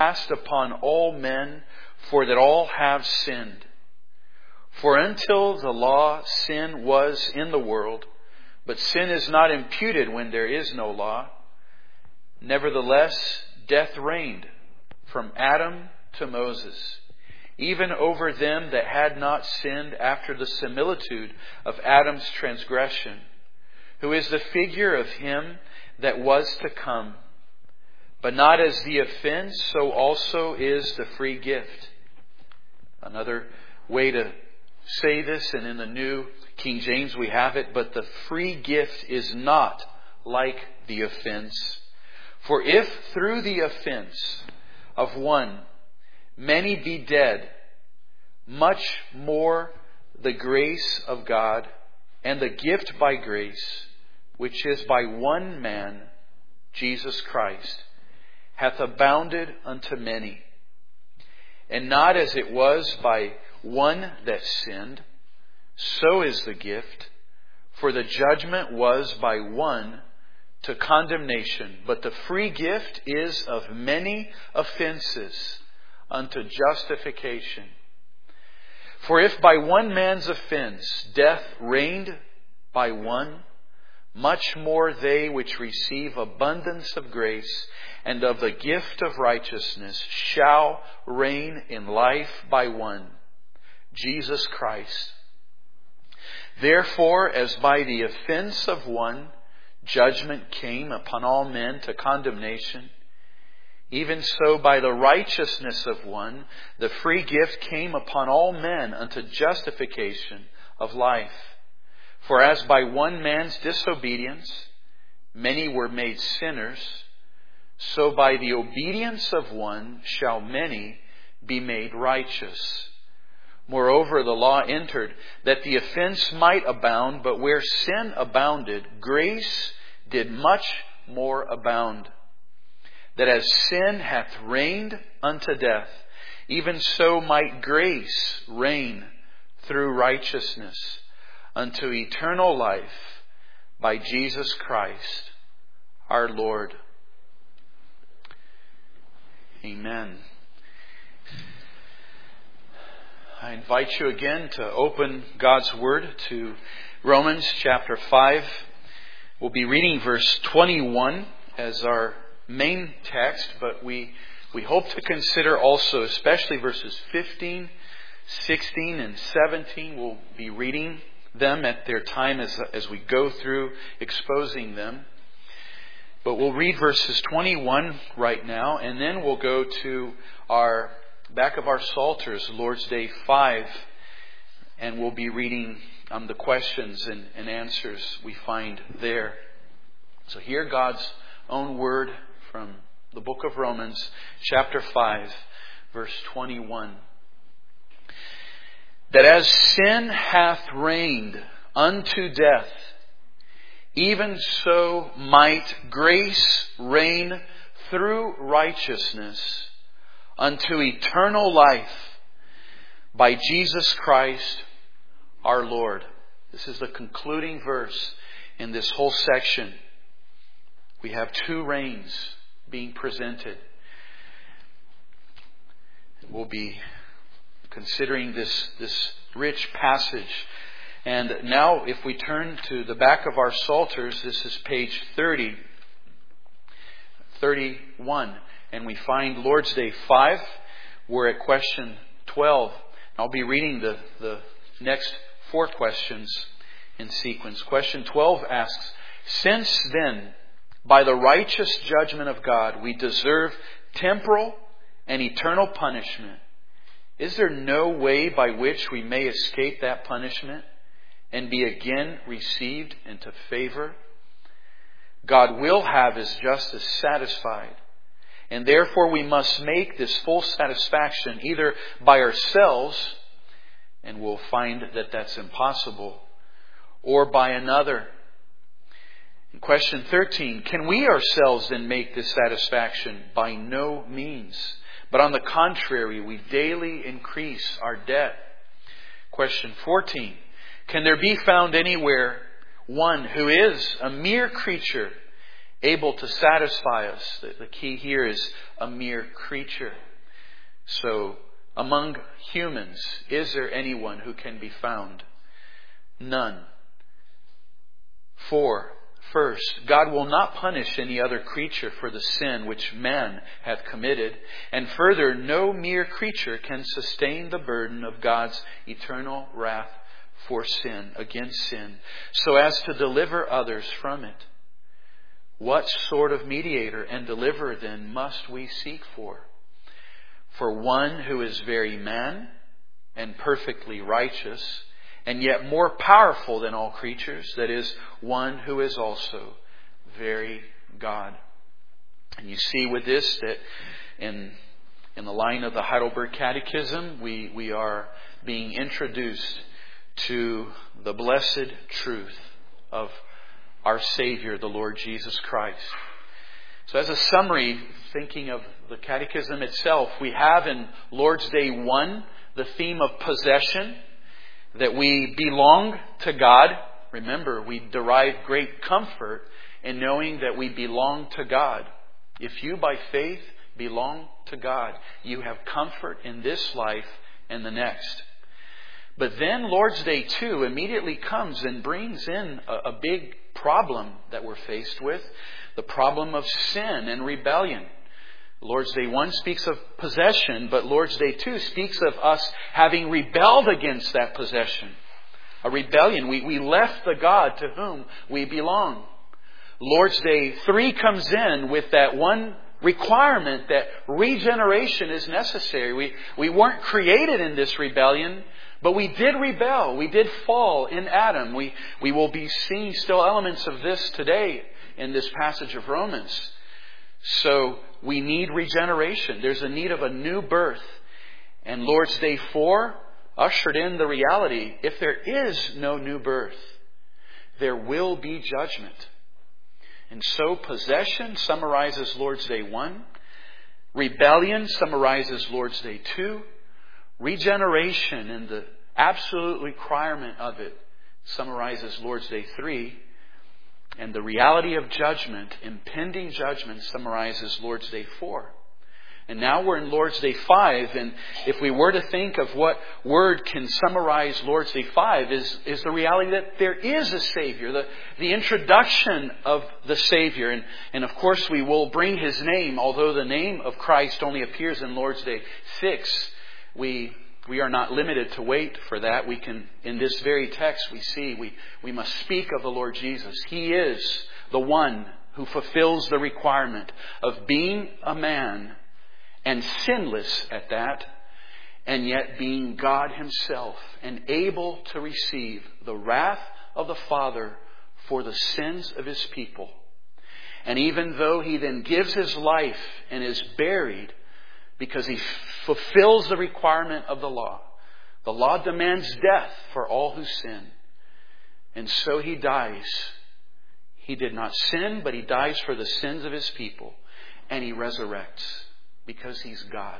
passed upon all men, for that all have sinned. For until the law, sin was in the world, but sin is not imputed when there is no law. Nevertheless, death reigned from Adam to Moses, even over them that had not sinned, after the similitude of Adam's transgression, who is the figure of him that was to come. But not as the offense, so also is the free gift. Another way to say this, and in the New King James we have it, but the free gift is not like the offense. For if through the offense of one many be dead, much more the grace of God and the gift by grace, which is by one man, Jesus Christ, hath abounded unto many. And not as it was by one that sinned, so is the gift. For the judgment was by one to condemnation, but the free gift is of many offenses unto justification. For if by one man's offense death reigned by one, much more they which receive abundance of grace and of the gift of righteousness shall reign in life by one, Jesus Christ. Therefore, as by the offense of one judgment came upon all men to condemnation, even so by the righteousness of one the free gift came upon all men unto justification of life. For as by one man's disobedience many were made sinners, so by the obedience of one shall many be made righteous. Moreover, the law entered that the offense might abound, but where sin abounded, grace did much more abound. That as sin hath reigned unto death, even so might grace reign through righteousness unto eternal life by Jesus Christ our Lord. Amen. I invite you again to open God's Word to Romans chapter 5. We'll be reading verse 21 as our main text, but we hope to consider also especially verses 15, 16, and 17. We'll be reading them at their time as we go through exposing them. But we'll read verses 21 right now, and then we'll go to our back of our Psalters, Lord's Day 5, and we'll be reading the questions and answers we find there. So hear God's own word from the book of Romans, chapter 5, verse 21. That as sin hath reigned unto death, even so might grace reign through righteousness unto eternal life by Jesus Christ our Lord. This is the concluding verse in this whole section. We have two reigns being presented. We'll be considering this rich passage. And now if we turn to the back of our Psalters, this is page 31, and we find Lord's Day 5. We're at question 12. I'll be reading the next four questions in sequence. Question 12 asks, since then, by the righteous judgment of God, we deserve temporal and eternal punishment, is there no way by which we may escape that punishment and be again received into favor? God will have His justice satisfied, and therefore we must make this full satisfaction either by ourselves, and we'll find that that's impossible, or by another. In question 13, can we ourselves then make this satisfaction? By no means. But on the contrary, we daily increase our debt. Question 14, can there be found anywhere one who is a mere creature able to satisfy us. The key here is a mere creature. So, among humans, is there anyone who can be found? None. 4. First, God will not punish any other creature for the sin which man hath committed. And further, no mere creature can sustain the burden of God's eternal wrath for sin, against sin, so as to deliver others from it. What sort of mediator and deliverer then must we seek for? For one who is very man and perfectly righteous, and yet more powerful than all creatures, that is, one who is also very God. And you see with this that in the line of the Heidelberg Catechism, we are being introduced to the blessed truth of our Savior, the Lord Jesus Christ. So as a summary, thinking of the Catechism itself, we have in Lord's Day 1 the theme of possession, that we belong to God. Remember, we derive great comfort in knowing that we belong to God. If you by faith belong to God, you have comfort in this life and the next. But then Lord's Day 2 immediately comes and brings in a big problem that we're faced with, the problem of sin and rebellion. Lord's Day 1 speaks of possession, but Lord's Day 2 speaks of us having rebelled against that possession. A rebellion. We left the God to whom we belong. Lord's Day 3 comes in with that one requirement that regeneration is necessary. We weren't created in this rebellion, but we did rebel. We did fall in Adam. We will be seeing still elements of this today in this passage of Romans. So we need regeneration. There's a need of a new birth. And Lord's Day 4 ushered in the reality, if there is no new birth, there will be judgment. And so possession summarizes Lord's Day 1. Rebellion summarizes Lord's Day 2. Regeneration and the absolute requirement of it summarizes Lord's Day 3. And the reality of judgment, impending judgment, summarizes Lord's Day 4. And now we're in Lord's Day 5. And if we were to think of what word can summarize Lord's Day 5 is the reality that there is a Savior, the introduction of the Savior. And of course we will bring His name, although the name of Christ only appears in Lord's Day 6. We are not limited to wait for that. We can, in this very text, we see we must speak of the Lord Jesus. He is the one who fulfills the requirement of being a man and sinless at that, and yet being God Himself and able to receive the wrath of the Father for the sins of His people. And even though He then gives His life and is buried, because He fulfills the requirement of the law. The law demands death for all who sin. And so He dies. He did not sin, but He dies for the sins of His people. And He resurrects because He's God.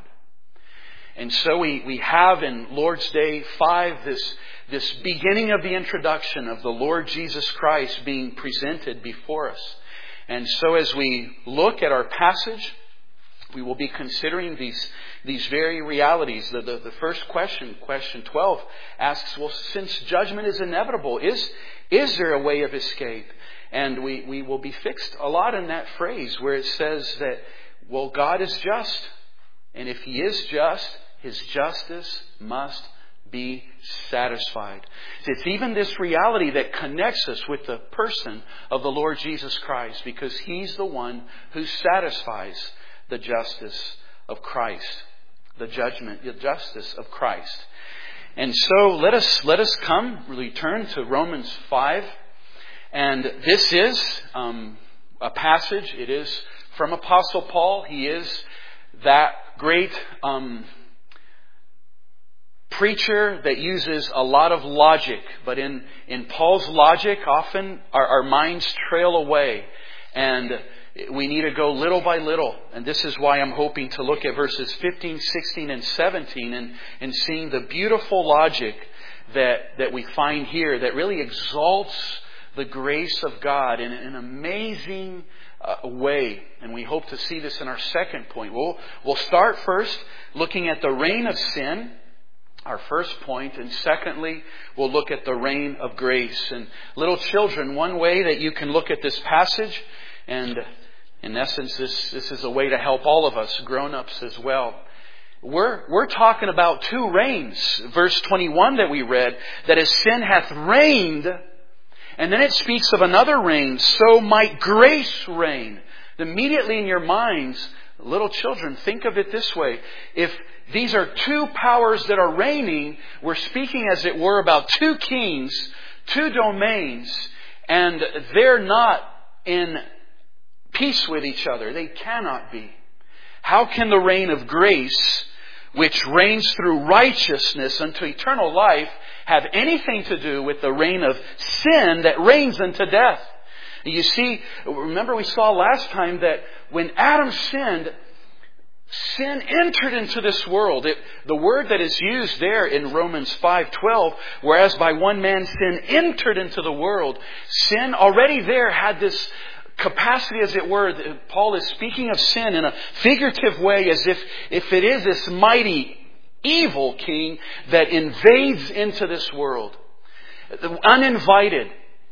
And so we have in Lord's Day 5 this beginning of the introduction of the Lord Jesus Christ being presented before us. And so as we look at our passage, we will be considering these very realities. The first question 12, asks, well, since judgment is inevitable, is there a way of escape? And we will be fixed a lot in that phrase where it says that, well, God is just. And if He is just, His justice must be satisfied. It's even this reality that connects us with the person of the Lord Jesus Christ, because He's the one who satisfies the justice of Christ, the justice of Christ. And so let us return to Romans 5. And this is a passage. It is from Apostle Paul. He is that great preacher that uses a lot of logic. But in Paul's logic, often our minds trail away. And we need to go little by little. And this is why I'm hoping to look at verses 15, 16, and 17 and seeing the beautiful logic that we find here that really exalts the grace of God in an amazing way. And we hope to see this in our second point. We'll start first looking at the reign of sin, our first point. And secondly, we'll look at the reign of grace. And little children, one way that you can look at this passage, and in essence, this is a way to help all of us, grown-ups as well. We're talking about two reigns. Verse 21 that we read, that as sin hath reigned, and then it speaks of another reign, so might grace reign. Immediately in your minds, little children, think of it this way. If these are two powers that are reigning, we're speaking as it were about two kings, two domains, and they're not in peace with each other. They cannot be. How can the reign of grace, which reigns through righteousness unto eternal life, have anything to do with the reign of sin that reigns unto death? You see, remember we saw last time that when Adam sinned, sin entered into this world. The word that is used there in Romans 5:12, whereas by one man sin entered into the world, sin already there had this capacity, as it were. Paul is speaking of sin in a figurative way, as if it is this mighty evil king that invades into this world. Uninvited,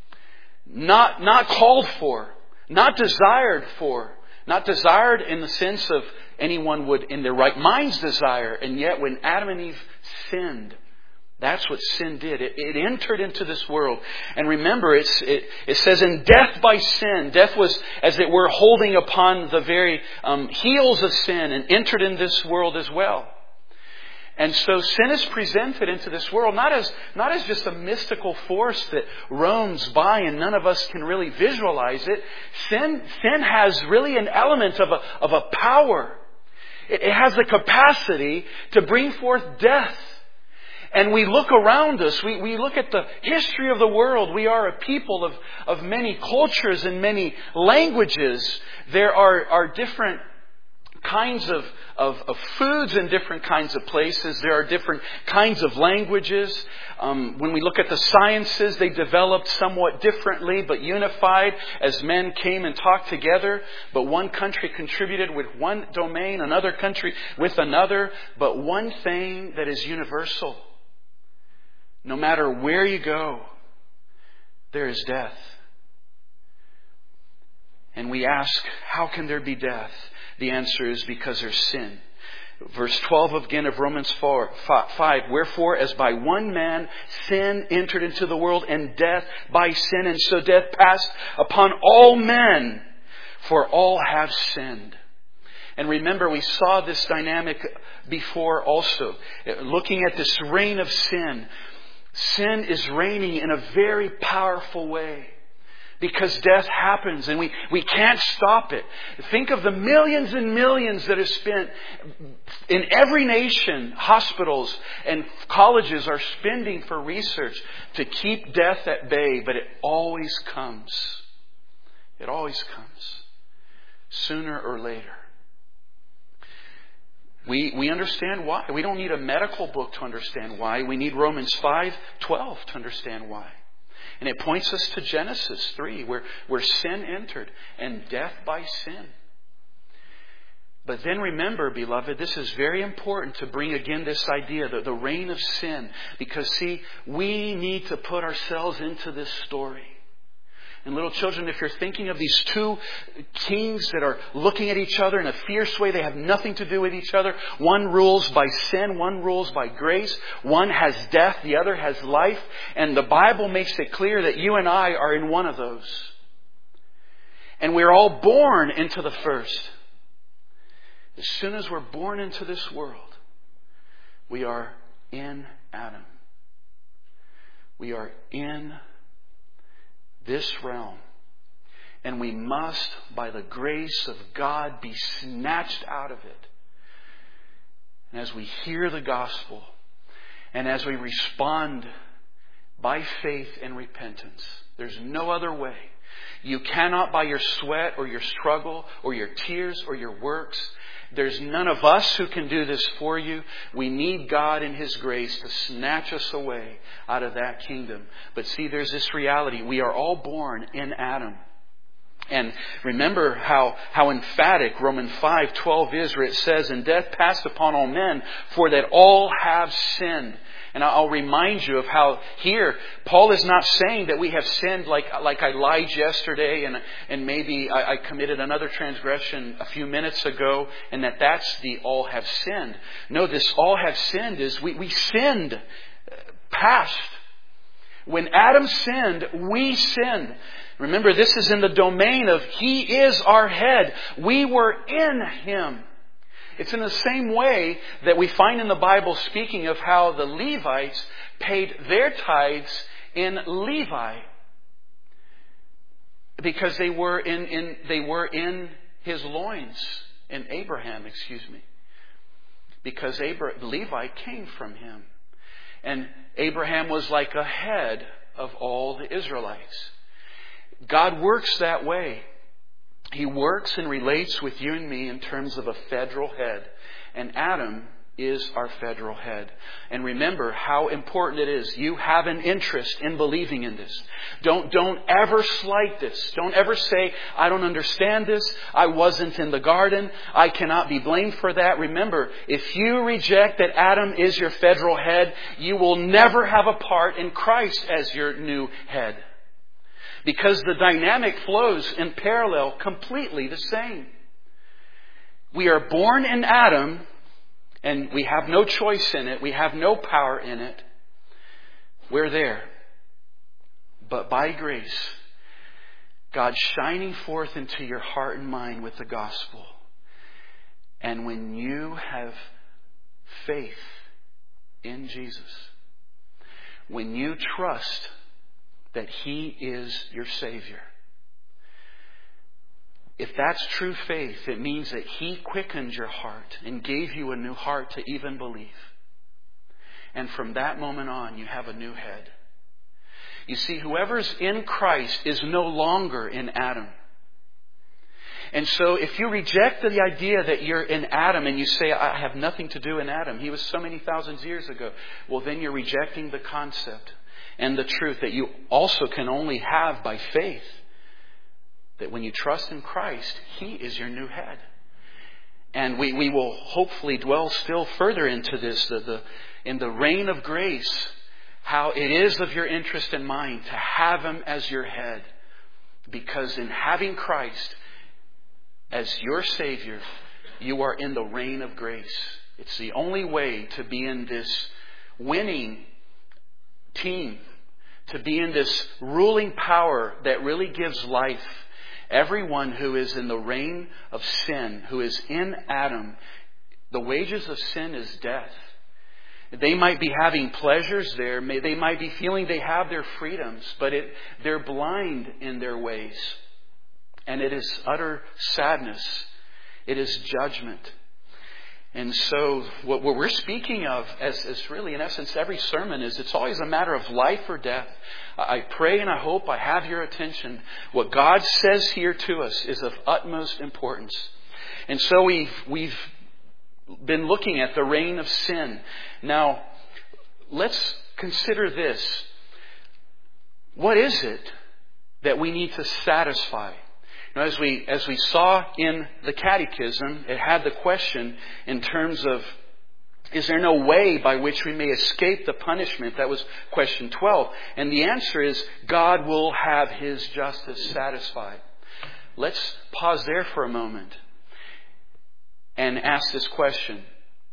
not called for, not desired for, not desired in the sense of anyone would in their right minds desire. And yet when Adam and Eve sinned, that's what sin did. It entered into this world. And remember, it says, in death by sin. Death was, as it were, holding upon the very heels of sin and entered in this world as well. And so sin is presented into this world not as just a mystical force that roams by and none of us can really visualize it. Sin has really an element of a power. It has the capacity to bring forth death. And we look around us, we look at the history of the world. We are a people of many cultures and many languages. There are different kinds of foods in different kinds of places. There are different kinds of languages. When we look at the sciences, they developed somewhat differently but unified as men came and talked together. But one country contributed with one domain, another country with another. But one thing that is universal: no matter where you go, there is death. And we ask, how can there be death? The answer is because there's sin. Verse 12 again of Romans 5. Wherefore, as by one man sin entered into the world, and death by sin, and so death passed upon all men, for all have sinned. And remember, we saw this dynamic before also. Looking at this reign of sin. Sin is reigning in a very powerful way. Because death happens and we can't stop it. Think of the millions and millions that are spent in every nation. Hospitals and colleges are spending for research to keep death at bay. But it always comes. It always comes. Sooner or later. We understand why. We don't need a medical book to understand why. We need Romans 5:12 to understand why. And it points us to Genesis 3, where sin entered and death by sin. But then remember, beloved, this is very important to bring again this idea, the reign of sin. Because see, we need to put ourselves into this story. And little children, if you're thinking of these two kings that are looking at each other in a fierce way, they have nothing to do with each other. One rules by sin, one rules by grace. One has death, the other has life. And the Bible makes it clear that you and I are in one of those. And we're all born into the first. As soon as we're born into this world, we are in Adam. We are in this realm. And we must, by the grace of God, be snatched out of it. And as we hear the gospel, and as we respond by faith and repentance, there's no other way. You cannot by your sweat or your struggle or your tears or your works. There's none of us who can do this for you. We need God in His grace to snatch us away out of that kingdom. But see, there's this reality. We are all born in Adam. And remember how emphatic Romans 5:12 is, where it says, "And death passed upon all men, for that all have sinned." And I'll remind you of how here Paul is not saying that we have sinned like I lied yesterday and maybe I committed another transgression a few minutes ago, and that's the all have sinned. No, this all have sinned is we sinned past. When Adam sinned, we sinned. Remember, this is in the domain of He is our head. We were in Him. It's in the same way that we find in the Bible speaking of how the Levites paid their tithes in Levi, because they were in his loins, in Abraham, because Levi came from him. And Abraham was like a head of all the Israelites. God works that way. He works and relates with you and me in terms of a federal head. And Adam is our federal head. And remember how important it is. You have an interest in believing in this. Don't ever slight this. Don't ever say, "I don't understand this. I wasn't in the garden. I cannot be blamed for that." Remember, if you reject that Adam is your federal head, you will never have a part in Christ as your new head. Because the dynamic flows in parallel, completely the same. We are born in Adam, and we have no choice in it. We have no power in it. We're there. But by grace, God shining forth into your heart and mind with the gospel. And when you have faith in Jesus, when you trust that He is your Savior, if that's true faith, it means that He quickened your heart and gave you a new heart to even believe. And from that moment on, you have a new head. You see, whoever's in Christ is no longer in Adam. And so if you reject the idea that you're in Adam and you say, "I have nothing to do in Adam. He was so many thousands of years ago." Well, then you're rejecting the concept and the truth that you also can only have by faith. That when you trust in Christ, He is your new head. And we will hopefully dwell still further into this, in the reign of grace, how it is of your interest and mine to have Him as your head. Because in having Christ as your Savior, you are in the reign of grace. It's the only way to be in this winning team, to be in this ruling power that really gives life. Everyone who is in the reign of sin, who is in Adam, the wages of sin is death. They might be having pleasures there. They might be feeling they have their freedoms, but they're blind in their ways. And it is utter sadness. It is judgment. And so what we're speaking of as really in essence every sermon is it's always a matter of life or death. I pray and I hope I have your attention. What God says here to us is of utmost importance. And so we've been looking at the reign of sin. Now, let's consider this. What is it that we need to satisfy? Now, as we saw in the catechism, it had the question in terms of, is there no way by which we may escape the punishment? That was question 12. And the answer is, God will have His justice satisfied. Let's pause there for a moment and ask this question.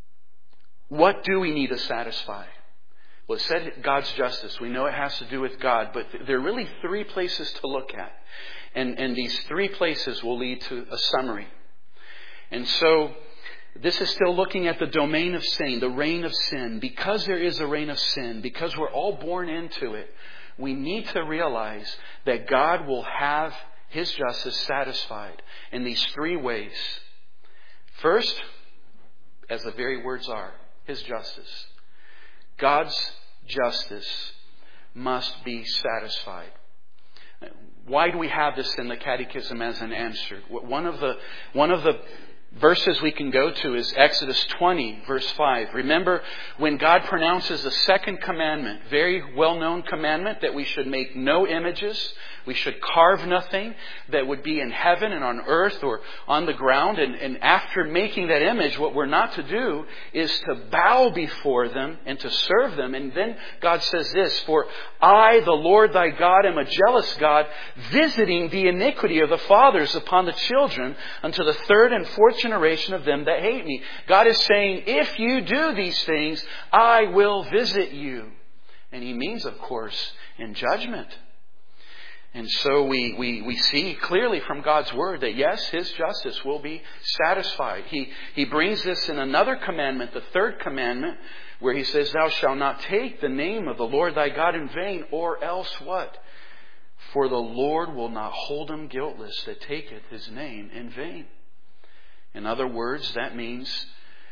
What do we need to satisfy? Well, it said God's justice. We know it has to do with God, but there are really three places to look at. And these three places will lead to a summary. And so this is still looking at the domain of sin, the reign of sin. Because there is a reign of sin, because we're all born into it, we need to realize that God will have His justice satisfied in these three ways. First, as the very words are, His justice. God's justice must be satisfied. Why do we have this in the Catechism as an answer? One of the verses we can go to is Exodus 20, verse 5. Remember when God pronounces the second commandment, very well-known commandment, that we should make no images, we should carve nothing that would be in heaven and on earth or on the ground. And after making that image, what we're not to do is to bow before them and to serve them. And then God says this, "For I, the Lord thy God, am a jealous God, visiting the iniquity of the fathers upon the children unto the third and fourth generation of them that hate me." God is saying, if you do these things, I will visit you. And He means, of course, in judgment. And so we see clearly from God's Word that yes, His justice will be satisfied. He brings this in another commandment, the third commandment, where He says, "Thou shalt not take the name of the Lord thy God in vain, or else what? For the Lord will not hold him guiltless that taketh His name in vain." In other words, that means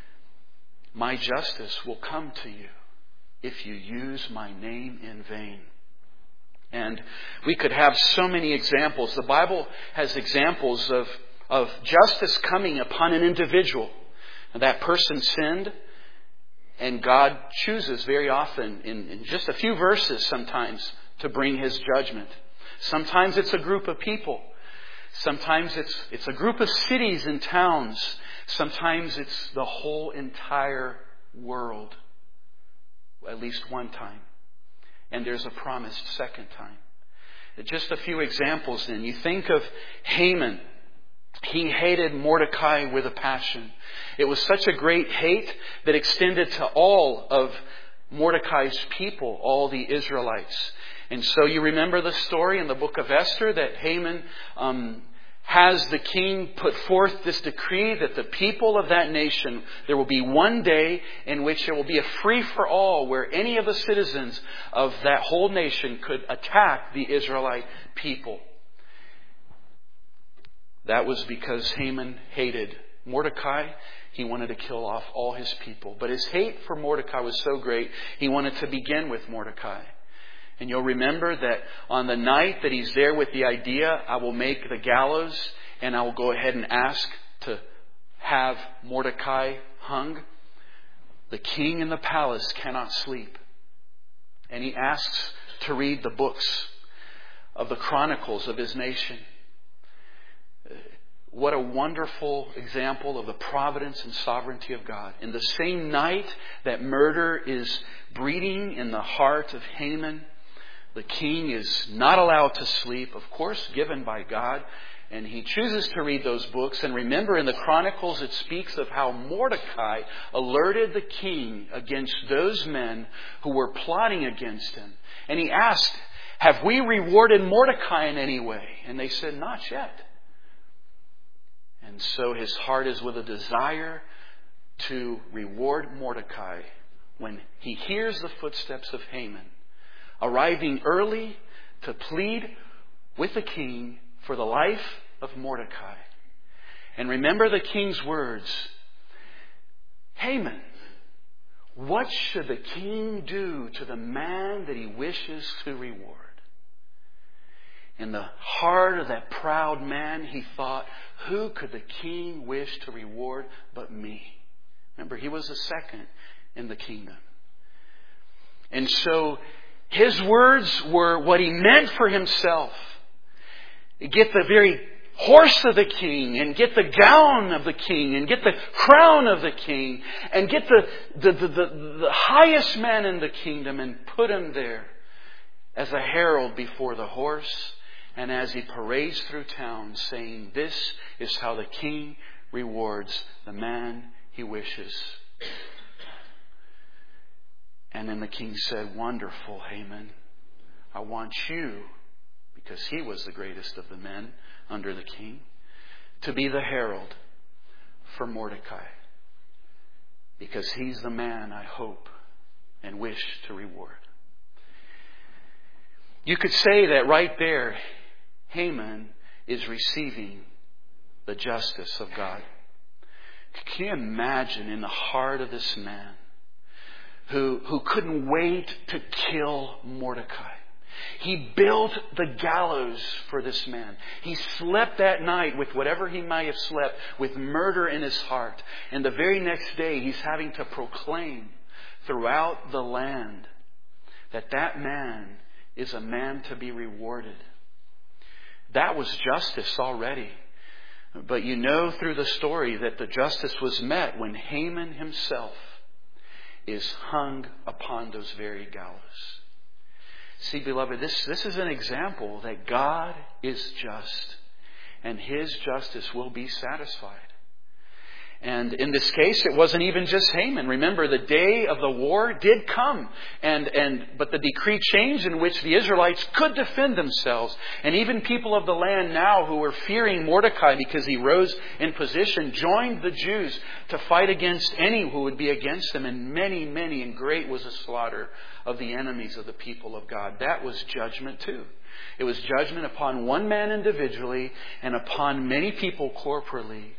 my justice will come to you if you use my name in vain. And we could have so many examples. The Bible has examples of justice coming upon an individual. And that person sinned, and God chooses very often, in just a few verses sometimes, to bring His judgment. Sometimes it's a group of people. Sometimes it's a group of cities and towns. Sometimes it's the whole entire world. At least one time. And there's a promised second time. Just a few examples then. You think of Haman. He hated Mordecai with a passion. It was such a great hate that extended to all of Mordecai's people, all the Israelites. And so you remember the story in the book of Esther that Haman has the king put forth this decree that the people of that nation, there will be one day in which there will be a free-for-all where any of the citizens of that whole nation could attack the Israelite people. That was because Haman hated Mordecai. He wanted to kill off all his people. But his hate for Mordecai was so great, he wanted to begin with Mordecai. And you'll remember that on the night that he's there with the idea, I will make the gallows and I will go ahead and ask to have Mordecai hung. The king in the palace cannot sleep. And he asks to read the books of the chronicles of his nation. What a wonderful example of the providence and sovereignty of God. In the same night that murder is breeding in the heart of Haman, the king is not allowed to sleep, of course, given by God. And he chooses to read those books. And remember, in the Chronicles, it speaks of how Mordecai alerted the king against those men who were plotting against him. And he asked, "Have we rewarded Mordecai in any way?" And they said, "Not yet." And so his heart is with a desire to reward Mordecai when he hears the footsteps of Haman, arriving early to plead with the king for the life of Mordecai. And remember the king's words, "Haman, what should the king do to the man that he wishes to reward?" In the heart of that proud man, he thought, who could the king wish to reward but me? Remember, he was the second in the kingdom. And so his words were what he meant for himself. Get the very horse of the king, and get the gown of the king, and get the crown of the king, and get the highest man in the kingdom and put him there as a herald before the horse. And as he parades through town saying, "This is how the king rewards the man he wishes." And then the king said, "Wonderful, Haman. I want you," because he was the greatest of the men under the king, "to be the herald for Mordecai. Because he's the man I hope and wish to reward." You could say that right there, Haman is receiving the justice of God. Can you imagine in the heart of this man who couldn't wait to kill Mordecai? He built the gallows for this man. He slept that night with whatever he might have slept, with murder in his heart. And the very next day, he's having to proclaim throughout the land that that man is a man to be rewarded. That was justice already. But you know through the story that the justice was met when Haman himself is hung upon those very gallows. See, beloved, this is an example that God is just and His justice will be satisfied. And in this case, it wasn't even just Haman. Remember, the day of the war did come. But the decree changed in which the Israelites could defend themselves. And even people of the land now who were fearing Mordecai because he rose in position, joined the Jews to fight against any who would be against them. And many, and great was the slaughter of the enemies of the people of God. That was judgment too. It was judgment upon one man individually and upon many people corporately.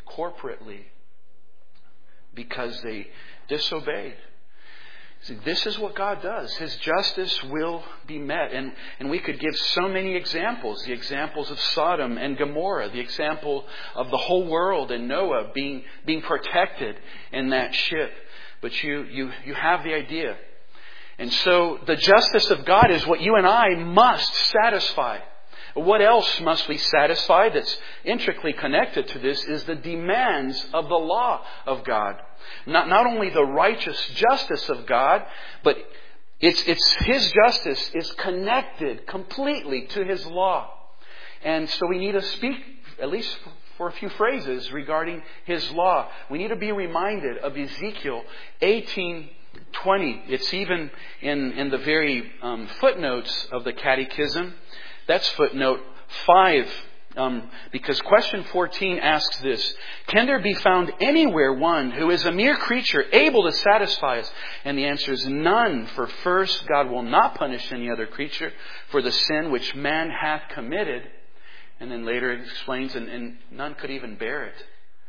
Because they disobeyed. See, this is what God does. His justice will be met. And we could give so many examples. The examples of Sodom and Gomorrah. The example of the whole world and Noah being protected in that ship. But you have the idea. And so the justice of God is what you and I must satisfy. What else must we satisfy that's intricately connected to this is the demands of the law of God. Not only the righteous justice of God, but it's His justice is connected completely to His law. And so we need to speak, at least for a few phrases, regarding His law. We need to be reminded of Ezekiel 18:20. It's even in the very footnotes of the Catechism. That's footnote 5. Because question 14 asks this: can there be found anywhere one who is a mere creature able to satisfy us? And the answer is none. For first, God will not punish any other creature for the sin which man hath committed. And then later it explains, and none could even bear it.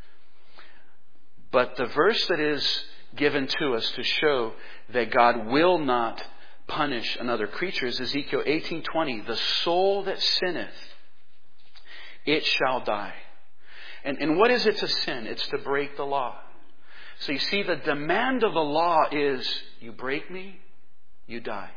But the verse that is given to us to show that God will not punish another creature is Ezekiel 18:20. The soul that sinneth, it shall die. And what is it to sin? It's to break the law. So you see, the demand of the law is, you break me, you die.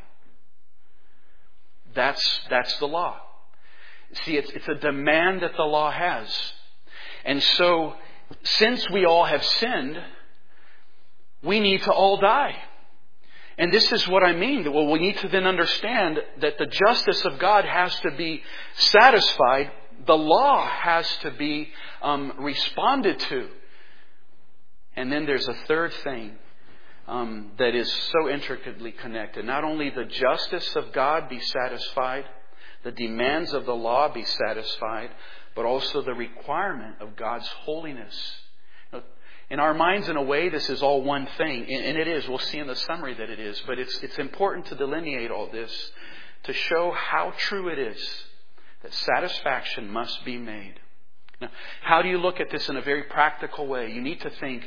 That's the law. See, it's a demand that the law has. And so, since we all have sinned, we need to all die. And this is what I mean. Well, we need to then understand that the justice of God has to be satisfied. The law has to be responded to. And then there's a third thing that is so intricately connected. Not only the justice of God be satisfied, the demands of the law be satisfied, but also the requirement of God's holiness. In our minds, in a way, this is all one thing. And it is. We'll see in the summary that it is. But it's important to delineate all this to show how true it is that satisfaction must be made. Now, how do you look at this in a very practical way? You need to think,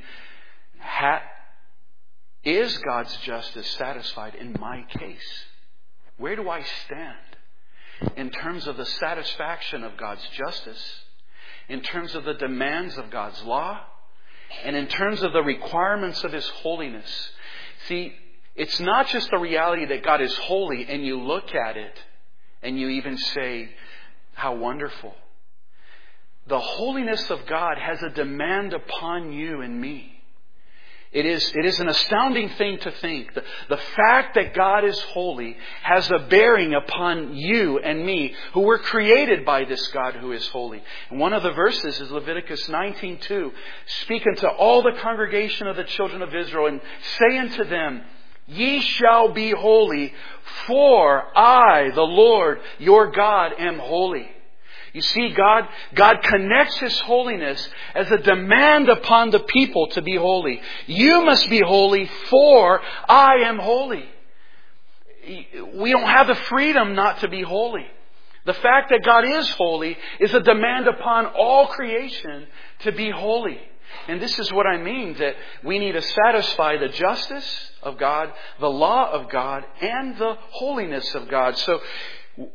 is God's justice satisfied in my case? Where do I stand in terms of the satisfaction of God's justice, in terms of the demands of God's law, and in terms of the requirements of His holiness? See, it's not just the reality that God is holy and you look at it and you even say, how wonderful. The holiness of God has a demand upon you and me. It is an astounding thing to think. The fact that God is holy has a bearing upon you and me, who were created by this God who is holy. And one of the verses is Leviticus 19:2. Speak unto all the congregation of the children of Israel, and say unto them, ye shall be holy, for I, the Lord, your God, am holy. You see, God connects His holiness as a demand upon the people to be holy. You must be holy, for I am holy. We don't have the freedom not to be holy. The fact that God is holy is a demand upon all creation to be holy. And this is what I mean, that we need to satisfy the justice of God, the law of God, and the holiness of God. So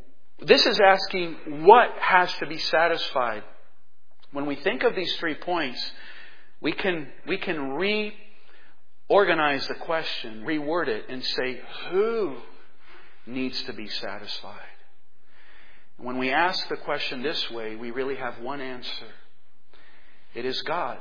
This is asking what has to be satisfied. When we think of these 3 points, we can reorganize the question, reword it, and say, who needs to be satisfied? And when we ask the question this way, we really have one answer. It is God.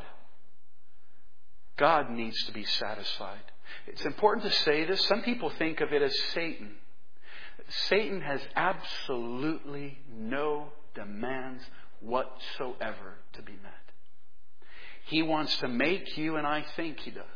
God needs to be satisfied. It's important to say this. Some people think of it as Satan. Satan has absolutely no demands whatsoever to be met. He wants to make you and I think he does.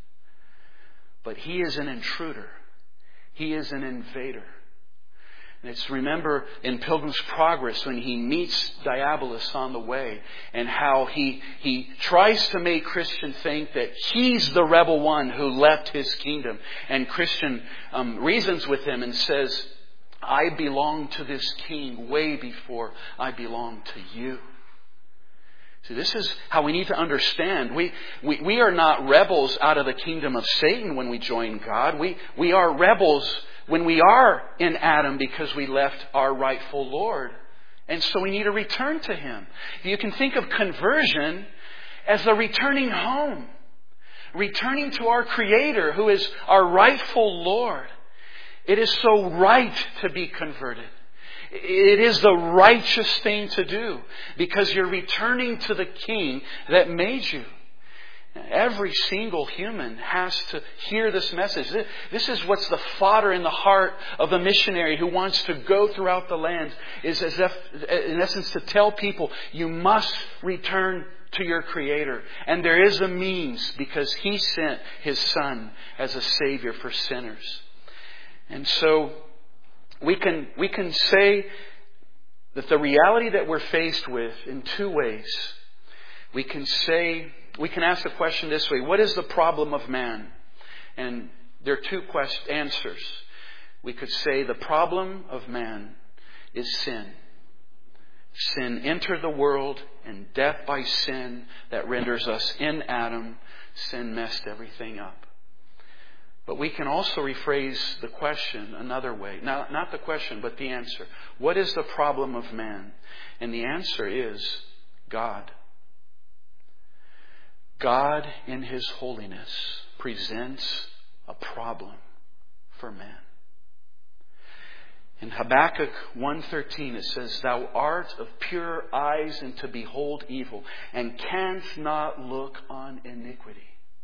But he is an intruder. He is an invader. And it's, remember, in Pilgrim's Progress when he meets Diabolus on the way and how he tries to make Christian think that he's the rebel one who left his kingdom. And Christian reasons with him and says, I belong to this king way before I belong to you. See, this is how we need to understand. We are not rebels out of the kingdom of Satan when we join God. We are rebels when we are in Adam because we left our rightful Lord. And so we need to return to Him. You can think of conversion as a returning home. Returning to our Creator who is our rightful Lord. It is so right to be converted. It is the righteous thing to do because you're returning to the King that made you. Every single human has to hear this message. This is what's the fodder in the heart of a missionary who wants to go throughout the land, is as if, in essence, to tell people, you must return to your Creator. And there is a means because He sent His Son as a Savior for sinners. And so we can say that the reality that we're faced with in 2 ways. We can ask the question this way: what is the problem of man? And there are 2 answers. We could say the problem of man is sin. Sin entered the world, and death by sin that renders us in Adam. Sin messed everything up. But we can also rephrase the question another way. Not the question, but the answer. What is the problem of man? And the answer is God. God in His holiness presents a problem for man. In Habakkuk 1:13 it says, Thou art of pure eyes and to behold evil, and canst not look on iniquity.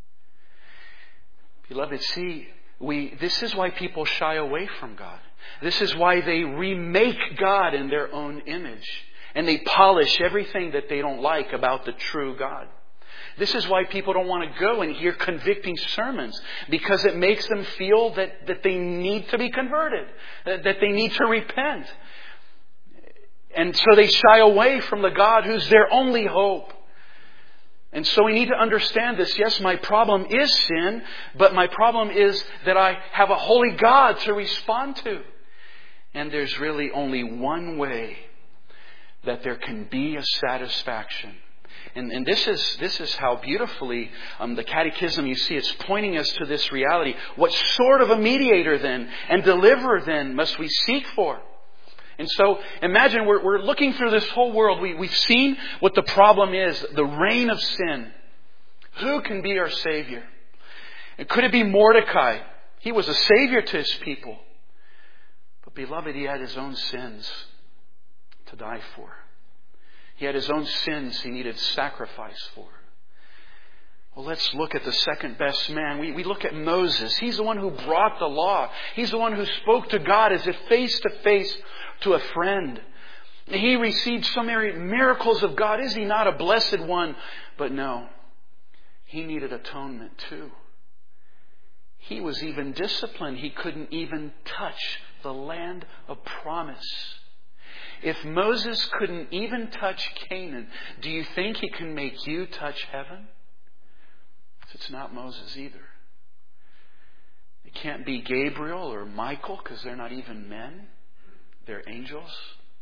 Beloved, see, this is why people shy away from God. This is why they remake God in their own image. And they polish everything that they don't like about the true God. This is why people don't want to go and hear convicting sermons, because it makes them feel that they need to be converted, that they need to repent. And so they shy away from the God who's their only hope. And so we need to understand this. Yes, my problem is sin, but my problem is that I have a holy God to respond to. And there's really only one way that there can be a satisfaction. And this is how beautifully the Catechism, you see, it's pointing us to this reality. What sort of a mediator then and deliverer then must we seek for? And so imagine we're looking through this whole world. We've seen what the problem is, the reign of sin. Who can be our Savior? And could it be Mordecai? He was a Savior to his people. But beloved, he had his own sins to die for. He had his own sins he needed sacrifice for. Well, let's look at the second best man. We look at Moses. He's the one who brought the law. He's the one who spoke to God as if face to face to a friend. He received so many miracles of God. Is he not a blessed one? But no, he needed atonement too. He was even disciplined. He couldn't even touch the land of promise. If Moses couldn't even touch Canaan, do you think he can make you touch heaven? It's not Moses either. It can't be Gabriel or Michael because they're not even men. They're angels.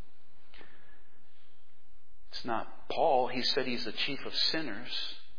It's not Paul. He said he's the chief of sinners.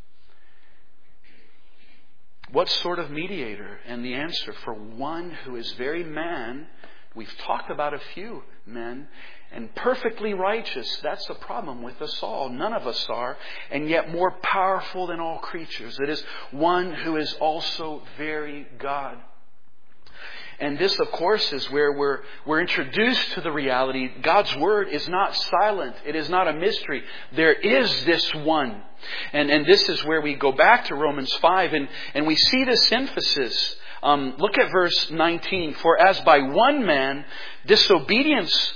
What sort of mediator? And the answer, for one who is very man, we've talked about a few. men and perfectly righteous. That's the problem with us all. None of us are, and yet more powerful than all creatures. It is one who is also very God. And this, of course, is where we're introduced to the reality. God's Word is not silent. It is not a mystery. There is this one. And this is where we go back to Romans 5 and we see this emphasis. Look at verse 19. For as by one man's disobedience,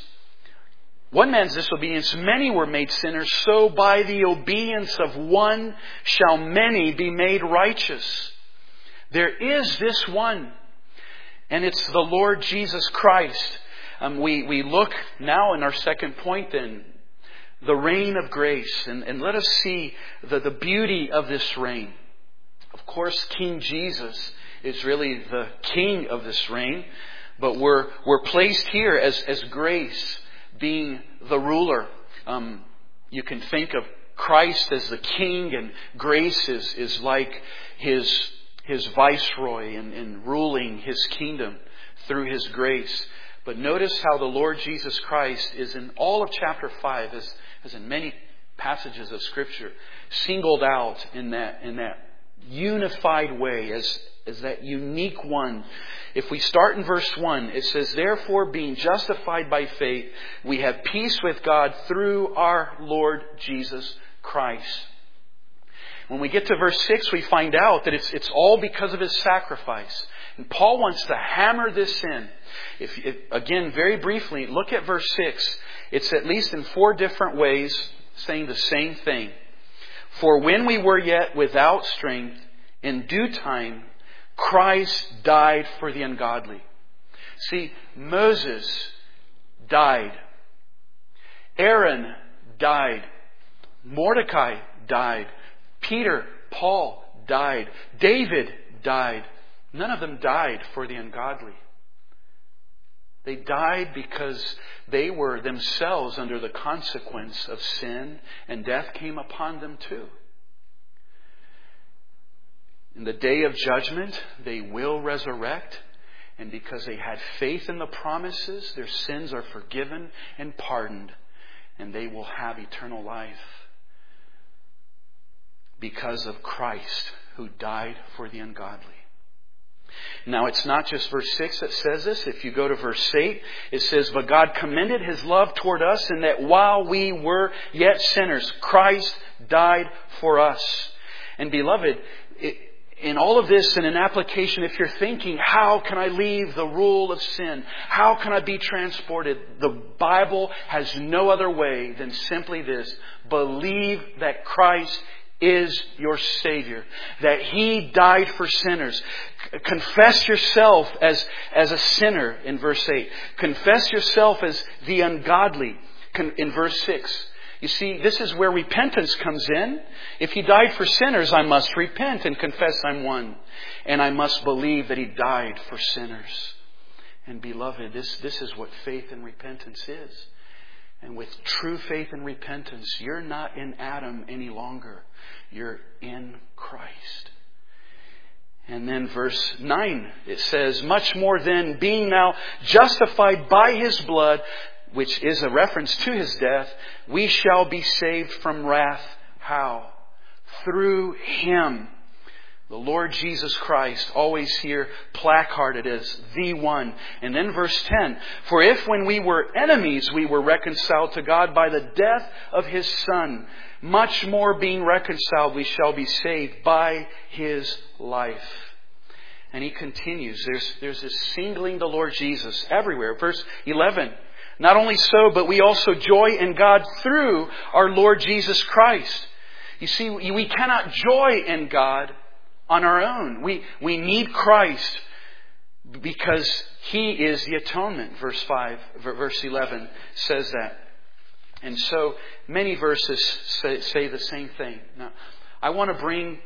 many were made sinners, so by the obedience of one shall many be made righteous. There is this one. And it's the Lord Jesus Christ. We look now in our second point then, the reign of grace. And let us see the beauty of this reign. Of course, King Jesus is really the king of this reign. But we're placed here as grace being the ruler. You can think of Christ as the king, and grace is like his viceroy in ruling His kingdom through His grace. But notice how the Lord Jesus Christ is in all of chapter 5, as in many passages of Scripture, singled out in that unified way as that unique one. If we start in verse 1, it says, therefore, being justified by faith, we have peace with God through our Lord Jesus Christ. When we get to verse 6, we find out that it's all because of His sacrifice. And Paul wants to hammer this in. Again, very briefly, look at verse 6. It's at least in 4 different ways saying the same thing. For when we were yet without strength, in due time, Christ died for the ungodly. See, Moses died. Aaron died. Mordecai died. Peter, Paul died. David died. None of them died for the ungodly. They died because they were themselves under the consequence of sin, and death came upon them too. In the day of judgment, they will resurrect, and because they had faith in the promises, their sins are forgiven and pardoned, and they will have eternal life. Because of Christ who died for the ungodly. Now, it's not just verse 6 that says this. If you go to verse 8, it says, but God commended His love toward us in that while we were yet sinners, Christ died for us. And beloved, in all of this, in an application, if you're thinking, how can I leave the rule of sin? How can I be transported? The Bible has no other way than simply this. Believe that Christ is your Savior, that He died for sinners. Confess yourself as a sinner in verse 8. Confess yourself as the ungodly in verse 6. You see, this is where repentance comes in. If He died for sinners, I must repent and confess I'm one. And I must believe that He died for sinners. And beloved, this is what faith and repentance is. And with true faith and repentance, you're not in Adam any longer. You're in Christ. And then verse 9, it says, much more then, being now justified by His blood, which is a reference to His death, we shall be saved from wrath. How? Through Him. The Lord Jesus Christ, always here placarded as the one. And then verse 10, for if when we were enemies we were reconciled to God by the death of His Son, much more being reconciled we shall be saved by His life. And he continues, there's this singling the Lord Jesus everywhere. Verse 11, not only so, but we also joy in God through our Lord Jesus Christ. You see, we cannot joy in God on our own. We need Christ because He is the atonement. Verse 11 says that. And so many verses say the same thing. Now, I want to bring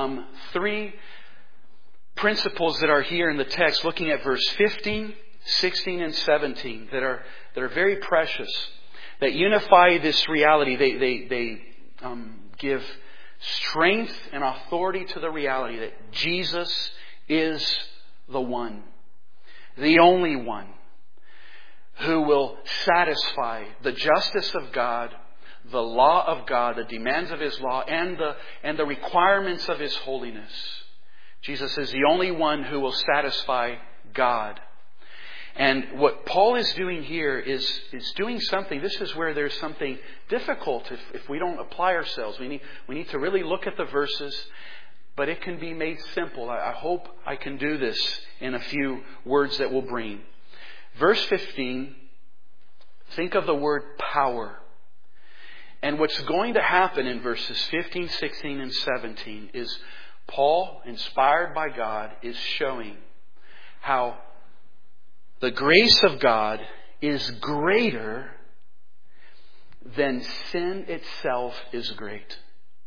3 principles that are here in the text, looking at verse 15, 16, and 17, that are very precious, that unify this reality. They give strength and authority to the reality that Jesus is the one, the only one. who will satisfy the justice of God, the law of God, the demands of His law, and the requirements of His holiness. Jesus is the only one who will satisfy God. And what Paul is doing here is doing something. This is where there's something difficult if we don't apply ourselves. We need to really look at the verses, but it can be made simple. I hope I can do this in a few words that we'll bring. Verse 15, think of the word power. And what's going to happen in verses 15, 16, and 17 is Paul, inspired by God, is showing how the grace of God is greater than sin itself is great.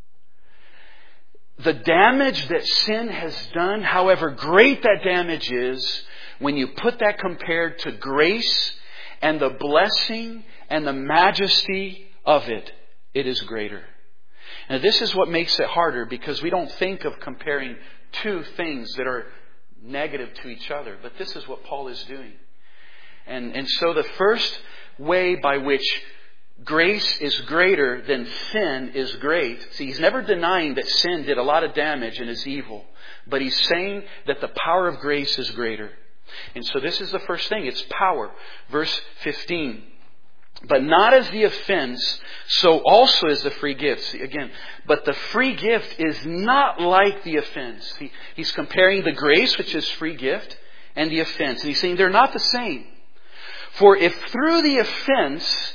The damage that sin has done, however great that damage is, when you put that compared to grace and the blessing and the majesty of it, it is greater. Now this is what makes it harder, because we don't think of comparing two things that are negative to each other. But this is what Paul is doing. And so the first way by which grace is greater than sin is great. See, he's never denying that sin did a lot of damage and is evil. But he's saying that the power of grace is greater. And so this is the first thing. It's power. Verse 15. But not as the offense, so also is the free gift. See, again, but the free gift is not like the offense. He's comparing the grace, which is free gift, and the offense. And he's saying they're not the same. For if through the offense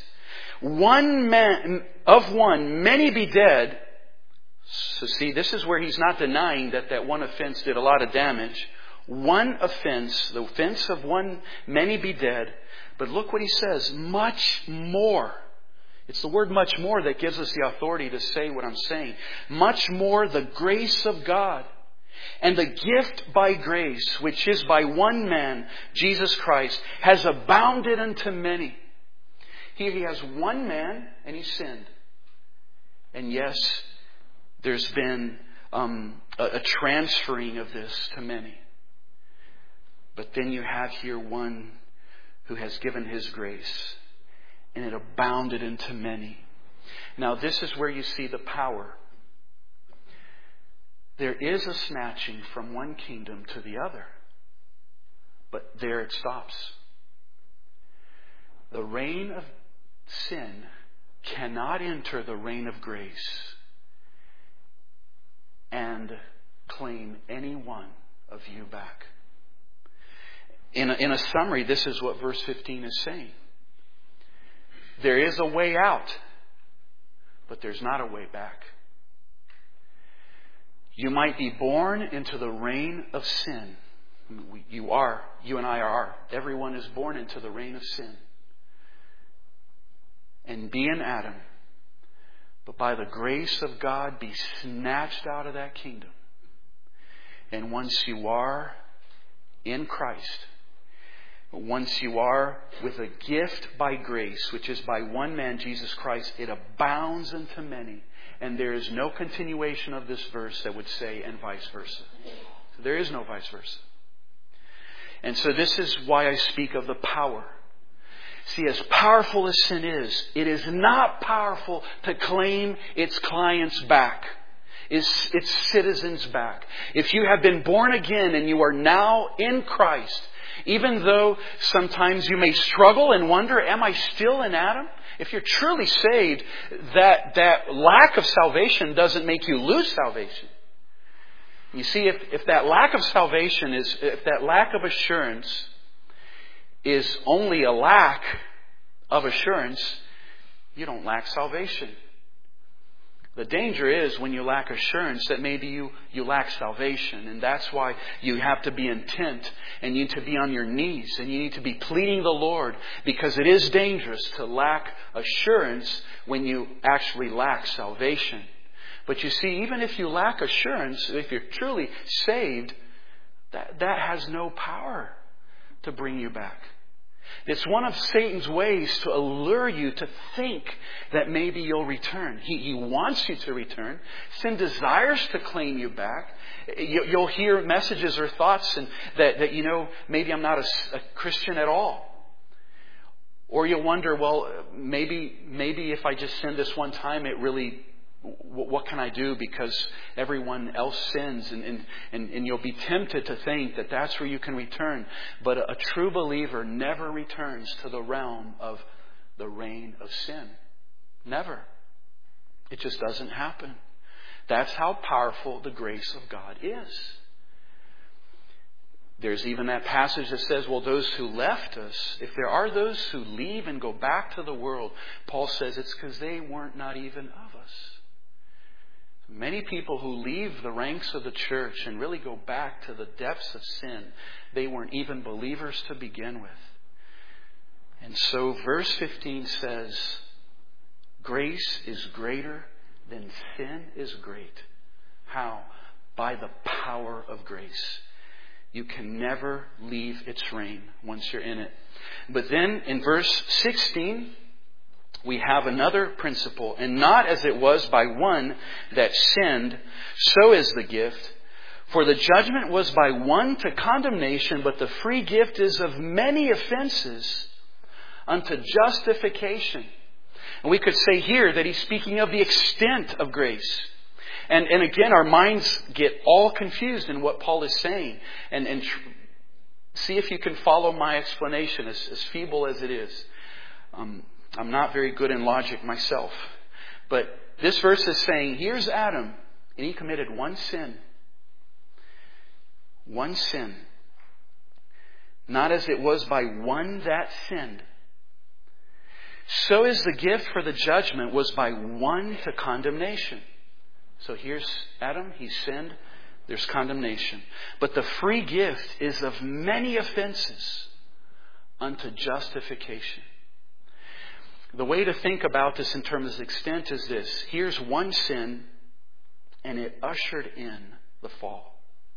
many be dead. So see, this is where he's not denying that one offense did a lot of damage. One offense, the offense of many be dead. But look what he says, much more. It's the word much more that gives us the authority to say what I'm saying. Much more the grace of God and the gift by grace, which is by one man, Jesus Christ, has abounded unto many. Here he has one man and he sinned. And yes, there's been a transferring of this to many. But then you have here one who has given His grace, and it abounded into many. Now this is where you see the power. There is a snatching from one kingdom to the other, but there it stops. The reign of sin cannot enter the reign of grace and claim any one of you back. In a summary, this is what verse 15 is saying. There is a way out, but there's not a way back. You might be born into the reign of sin. You and I are. Everyone is born into the reign of sin. And be in Adam. But by the grace of God, be snatched out of that kingdom. And once you are in Christ, once you are with a gift by grace, which is by one man, Jesus Christ, it abounds unto many. And there is no continuation of this verse that would say, and vice versa. There is no vice versa. And so this is why I speak of the power. See, as powerful as sin is, it is not powerful to claim its clients back, its citizens back. If you have been born again and you are now in Christ, even though sometimes you may struggle and wonder, am I still in Adam? If you're truly saved, that lack of salvation doesn't make you lose salvation. You see, if that lack of salvation if that lack of assurance is only a lack of assurance, you don't lack salvation. The danger is when you lack assurance that maybe you lack salvation. And that's why you have to be intent and you need to be on your knees and you need to be pleading the Lord, because it is dangerous to lack assurance when you actually lack salvation. But you see, even if you lack assurance, if you're truly saved, that has no power to bring you back. It's one of Satan's ways to allure you to think that maybe you'll return. He wants you to return. Sin desires to claim you back. You'll hear messages or thoughts and that maybe I'm not a Christian at all. Or you wonder, well, maybe if I just sin this one time, it really, what can I do? Because everyone else sins, and you'll be tempted to think that that's where you can return. But a true believer never returns to the realm of the reign of sin. Never. It just doesn't happen. That's how powerful the grace of God is. There's even that passage that says, well, those who left us, if there are those who leave and go back to the world, Paul says it's because they weren't not even of us. Many people who leave the ranks of the church and really go back to the depths of sin, they weren't even believers to begin with. And so verse 15 says, grace is greater than sin is great. How? By the power of grace. You can never leave its reign once you're in it. But then in verse 16, we have another principle. And not as it was by one that sinned, so is the gift. For the judgment was by one to condemnation, but the free gift is of many offenses unto justification. And we could say here that he's speaking of the extent of grace. And again, our minds get all confused in what Paul is saying. And see if you can follow my explanation, as feeble as it is. I'm not very good in logic myself. But this verse is saying, here's Adam, and he committed one sin. One sin. Not as it was by one that sinned. So is the gift for the judgment was by one to condemnation. So here's Adam, he sinned, there's condemnation. But the free gift is of many offenses unto justification. The way to think about this in terms of extent is this. Here's one sin, and it ushered in the fall.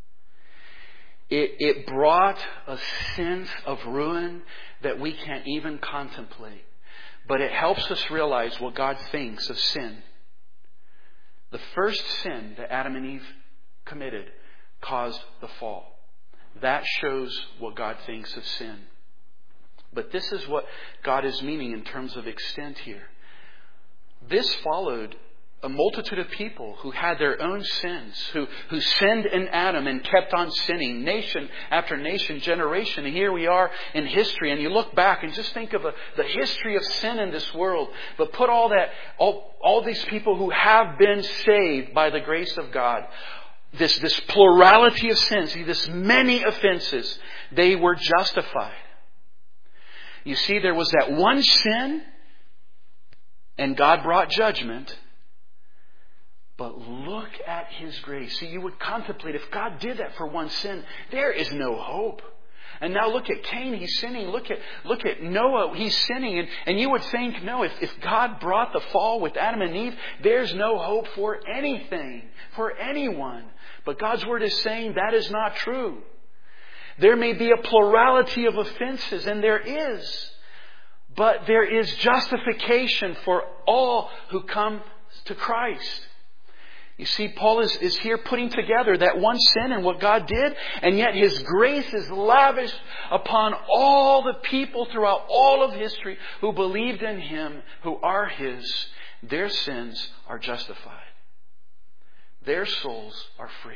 It brought a sense of ruin that we can't even contemplate. But it helps us realize what God thinks of sin. The first sin that Adam and Eve committed caused the fall. That shows what God thinks of sin. But this is what God is meaning in terms of extent here. This followed a multitude of people who had their own sins, who sinned in Adam and kept on sinning, nation after nation, generation. And here we are in history, and you look back and just think of the history of sin in this world. But put all these people who have been saved by the grace of God, this plurality of sins, this many offenses, they were justified. You see, there was that one sin, and God brought judgment. But look at His grace. See, you would contemplate, if God did that for one sin, there is no hope. And now look at Cain, he's sinning. Look at Noah, he's sinning. And you would think, no, if God brought the fall with Adam and Eve, there's no hope for anything, for anyone. But God's Word is saying that is not true. There may be a plurality of offenses, and there is. But there is justification for all who come to Christ. You see, Paul is here putting together that one sin and what God did, and yet His grace is lavished upon all the people throughout all of history who believed in Him, who are His. Their sins are justified. Their souls are free.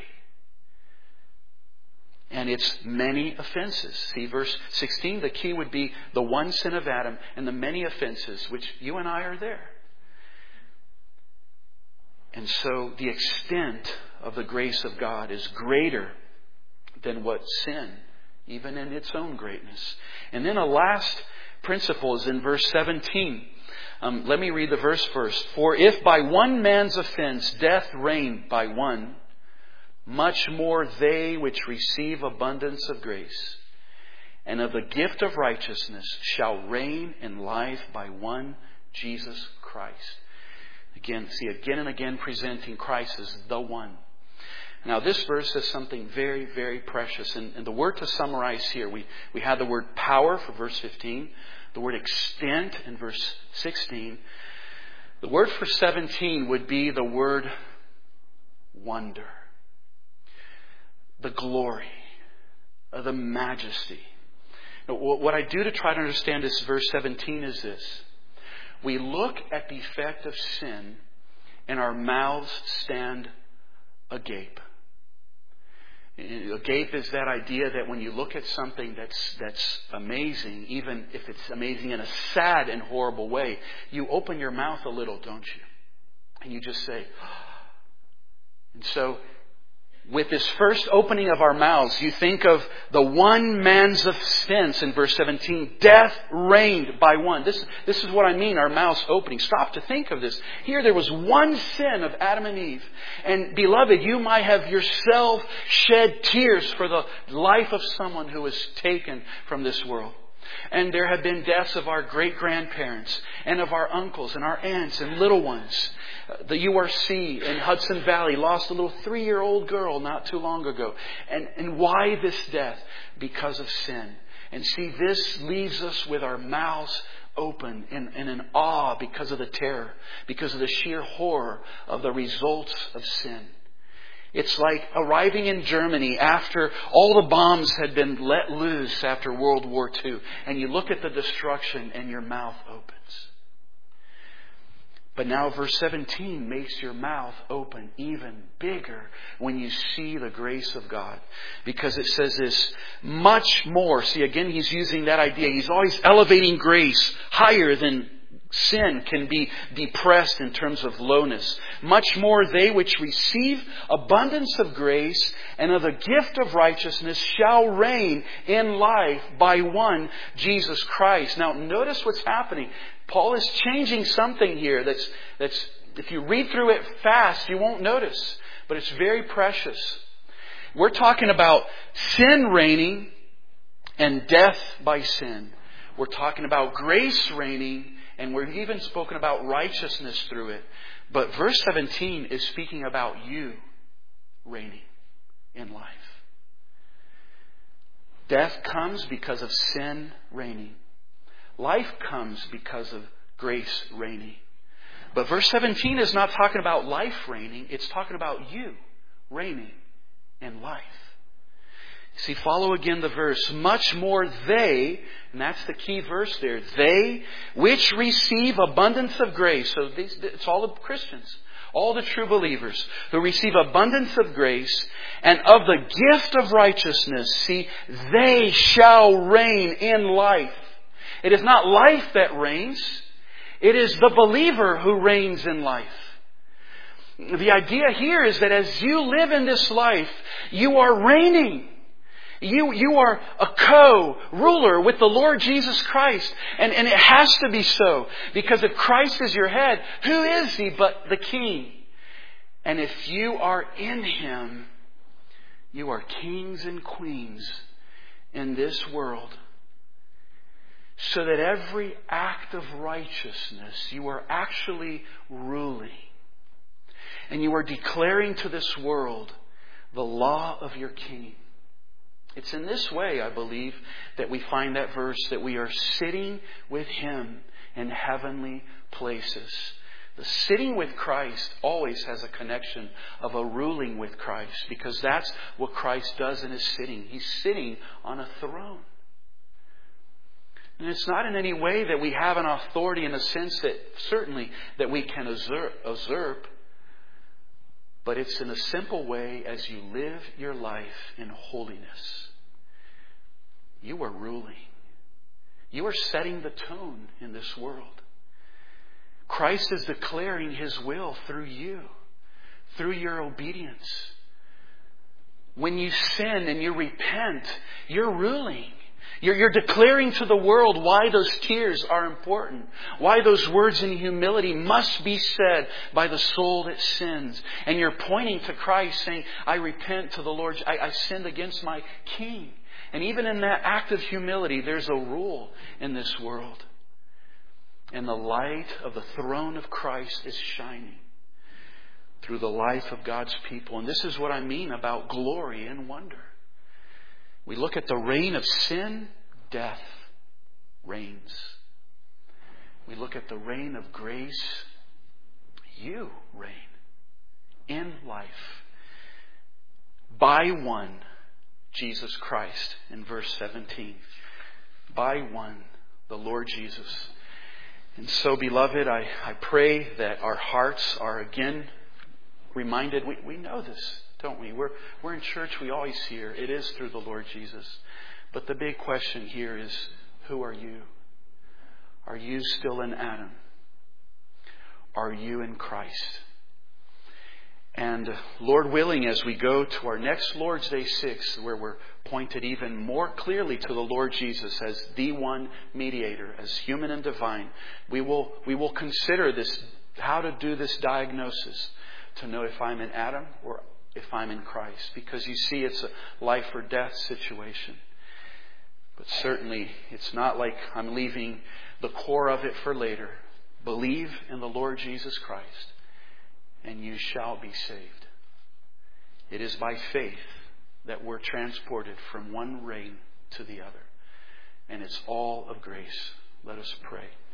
And it's many offenses. See, verse 16, the key would be the one sin of Adam and the many offenses, which you and I are there. And so the extent of the grace of God is greater than what sin, even in its own greatness. And then a last principle is in verse 17. Let me read the verse first. For if by one man's offense death reigned by one, much more they which receive abundance of grace and of the gift of righteousness shall reign in life by one, Jesus Christ. Again and again presenting Christ as the one. Now this verse says something very, very precious. And the word to summarize here, we had the word power for verse 15, the word extent in verse 16. The word for 17 would be the word wonder. The glory, the majesty. What I do to try to understand this verse 17 is this. We look at the effect of sin and our mouths stand agape. Agape is that idea that when you look at something that's amazing, even if it's amazing in a sad and horrible way, you open your mouth a little, don't you? And you just say, and so with this first opening of our mouths, you think of the one man's offense in verse 17. Death reigned by one. This is what I mean, our mouths opening. Stop to think of this. Here there was one sin of Adam and Eve. And beloved, you might have yourself shed tears for the life of someone who was taken from this world. And there have been deaths of our great-grandparents and of our uncles and our aunts and little ones. The URC in Hudson Valley lost a little 3-year-old girl not too long ago. And why this death? Because of sin. And see, this leaves us with our mouths open and in awe because of the terror, because of the sheer horror of the results of sin. It's like arriving in Germany after all the bombs had been let loose after World War II. And you look at the destruction and your mouth opens. But now verse 17 makes your mouth open even bigger when you see the grace of God. Because it says this, much more. See, again, he's using that idea. He's always elevating grace higher than sin can be depressed in terms of lowness. Much more they which receive abundance of grace and of the gift of righteousness shall reign in life by one, Jesus Christ. Now notice what's happening. Paul is changing something here that's if you read through it fast, you won't notice. But it's very precious. We're talking about sin reigning and death by sin. We're talking about grace reigning, and we've even spoken about righteousness through it. But verse 17 is speaking about you reigning in life. Death comes because of sin reigning. Life comes because of grace reigning. But verse 17 is not talking about life reigning. It's talking about you reigning in life. See, follow again the verse. Much more they, and that's the key verse there, they which receive abundance of grace. So it's all the Christians, all the true believers who receive abundance of grace and of the gift of righteousness. See, they shall reign in life. It is not life that reigns. It is the believer who reigns in life. The idea here is that as you live in this life, you are reigning. You are a co-ruler with the Lord Jesus Christ. And it has to be so. Because if Christ is your head, who is He but the King? And if you are in Him, you are kings and queens in this world. So that every act of righteousness, you are actually ruling. And you are declaring to this world the law of your King. It's in this way, I believe, that we find that verse that we are sitting with Him in heavenly places. The sitting with Christ always has a connection of a ruling with Christ, because that's what Christ does in His sitting. He's sitting on a throne. And it's not in any way that we have an authority in a sense that certainly that we can usurp. But it's in a simple way as you live your life in holiness. You are ruling. You are setting the tone in this world. Christ is declaring His will through you, through your obedience. When you sin and you repent, you're ruling. You're declaring to the world why those tears are important. Why those words in humility must be said by the soul that sins. And you're pointing to Christ saying, I repent to the Lord. I sinned against my King. And even in that act of humility, there's a rule in this world. And the light of the throne of Christ is shining through the life of God's people. And this is what I mean about glory and wonder. We look at the reign of sin, death reigns. We look at the reign of grace, you reign in life by one, Jesus Christ, in verse 17. by one, the Lord Jesus. And so, beloved, I pray that our hearts are again reminded. We know this, don't we? We're in church. We always hear it is through the Lord Jesus. But the big question here is, who are you? Are you still in Adam? Are you in Christ? And Lord willing, as we go to our next Lord's Day 6, where we're pointed even more clearly to the Lord Jesus as the one mediator, as human and divine, we will consider this, how to do this diagnosis to know if I'm in Adam or if I'm in Christ. Because you see, it's a life or death situation. But certainly, it's not like I'm leaving the core of it for later. Believe in the Lord Jesus Christ, and you shall be saved. It is by faith that we're transported from one reign to the other. And it's all of grace. Let us pray.